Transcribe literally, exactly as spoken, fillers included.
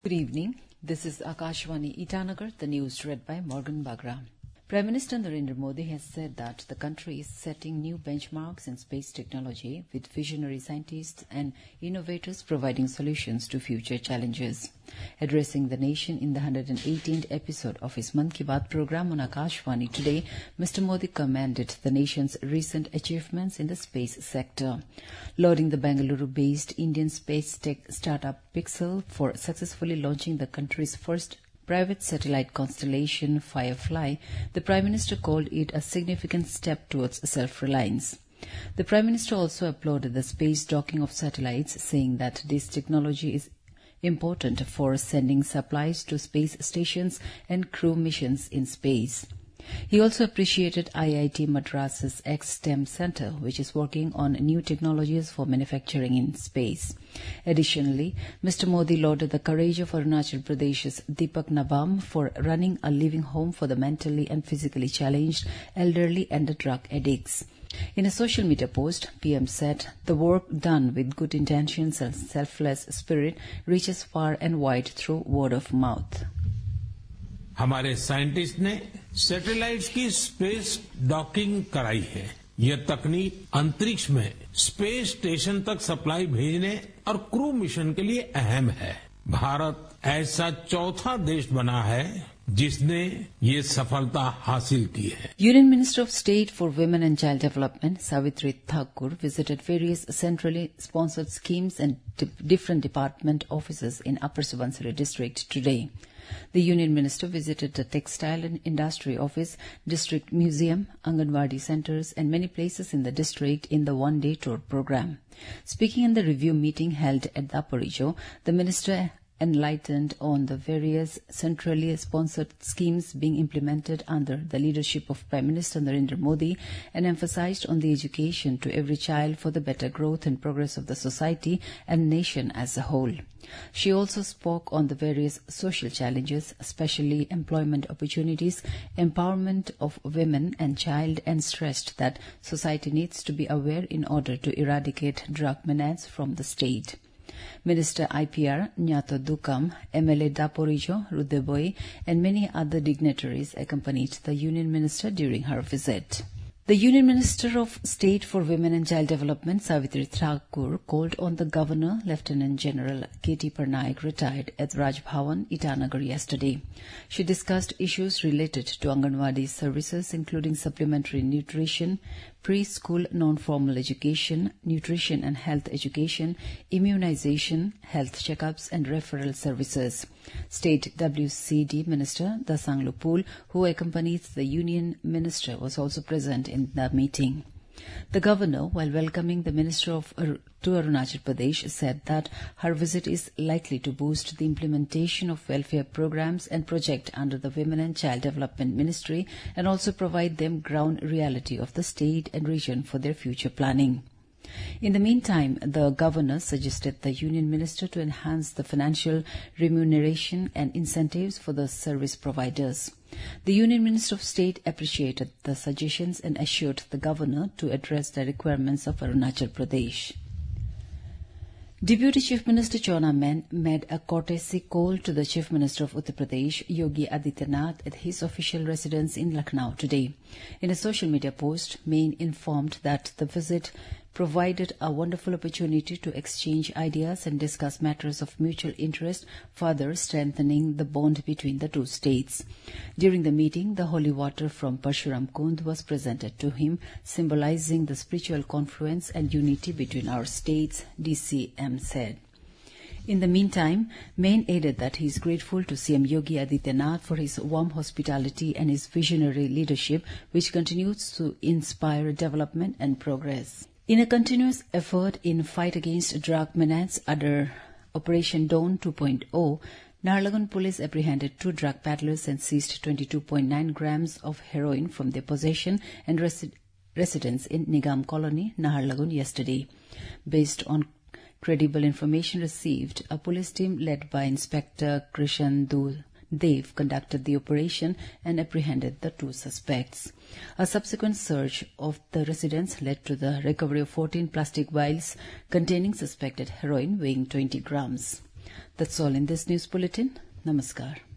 Good evening. This is Akashvani Itanagar, the news read by Morgan Bagra. Prime Minister Narendra Modi has said that the country is setting new benchmarks in space technology, with visionary scientists and innovators providing solutions to future challenges. Addressing the nation in the one hundred eighteenth episode of his Mann Ki Baat program on Akashvani today, Mister Modi commended the nation's recent achievements in the space sector, lauding the Bengaluru-based Indian space tech startup Pixel for successfully launching the country's first private satellite constellation, Firefly. The Prime Minister called it a significant step towards self-reliance. The Prime Minister also applauded the space docking of satellites, saying that this technology is important for sending supplies to space stations and crew missions in space. He also appreciated I I T Madras's X-STEM Center, which is working on new technologies for manufacturing in space. Additionally, Mister Modi lauded the courage of Arunachal Pradesh's Deepak Nabam for running a living home for the mentally and physically challenged, elderly and the drug addicts. In a social media post, P M said, "The work done with good intentions and selfless spirit reaches far and wide through word of mouth." हमारे scientist ने satellites की space docking कराई है। यह तकनीक अंतरिक्ष में space station तक सप्लाई भेजने और क्रू मिशन के लिए अहम है। भारत ऐसा चौथा देश बना है जिसने ये सफलता हासिल की है। Union Minister of State for Women and Child Development, Savitri Thakur, visited various centrally sponsored schemes and different department offices in Upper Subansiri district today. The Union Minister visited the Textile and Industry Office, District Museum, Anganwadi centres and many places in the district in the one-day tour program. Speaking in the review meeting held at the Upper Ijo, the Minister enlightened on the various centrally sponsored schemes being implemented under the leadership of Prime Minister Narendra Modi and emphasized on the education to every child for the better growth and progress of the society and nation as a whole. She also spoke on the various social challenges, especially employment opportunities, empowerment of women and child, and stressed that society needs to be aware in order to eradicate drug menace from the state. Minister I P R Nyato Dukam, M L A Daporijo, Rudeboy, and many other dignitaries accompanied the Union Minister during her visit. The Union Minister of State for Women and Child Development, Savitri Thakur, called on the Governor, Lieutenant General K T Parnaik, retired at Raj Bhavan, Itanagar yesterday. She discussed issues related to Anganwadi services, including supplementary nutrition, preschool non-formal education, nutrition and health education, immunization, health checkups and referral services. State W C D Minister Dasang Lupul, who accompanies the Union Minister, was also present in the meeting. The Governor, while welcoming the Minister of Ar- to Arunachal Pradesh, said that her visit is likely to boost the implementation of welfare programs and projects under the Women and Child Development Ministry and also provide them ground reality of the state and region for their future planning. In the meantime, the Governor suggested the Union Minister to enhance the financial remuneration and incentives for the service providers. The Union Minister of State appreciated the suggestions and assured the Governor to address the requirements of Arunachal Pradesh. Deputy Chief Minister Chona Men made a courtesy call to the Chief Minister of Uttar Pradesh, Yogi Adityanath, at his official residence in Lucknow today. In a social media post, Main informed that the visit provided a wonderful opportunity to exchange ideas and discuss matters of mutual interest, further strengthening the bond between the two states. During the meeting, the holy water from Parshuram Kund was presented to him, symbolizing the spiritual confluence and unity between our states, D C M said. In the meantime, Main added that he is grateful to C M Yogi Adityanath for his warm hospitality and his visionary leadership, which continues to inspire development and progress. In a continuous effort in fight against drug menace under Operation Dawn two point oh, Naharlagun police apprehended two drug peddlers and seized twenty-two point nine grams of heroin from their possession and resi- residence in Nigam Colony, Naharlagun yesterday. Based on credible information received, a police team led by Inspector Krishan Dev conducted the operation and apprehended the two suspects. A subsequent search of the residence led to the recovery of fourteen plastic vials containing suspected heroin weighing twenty grams. That's all in this news bulletin. Namaskar.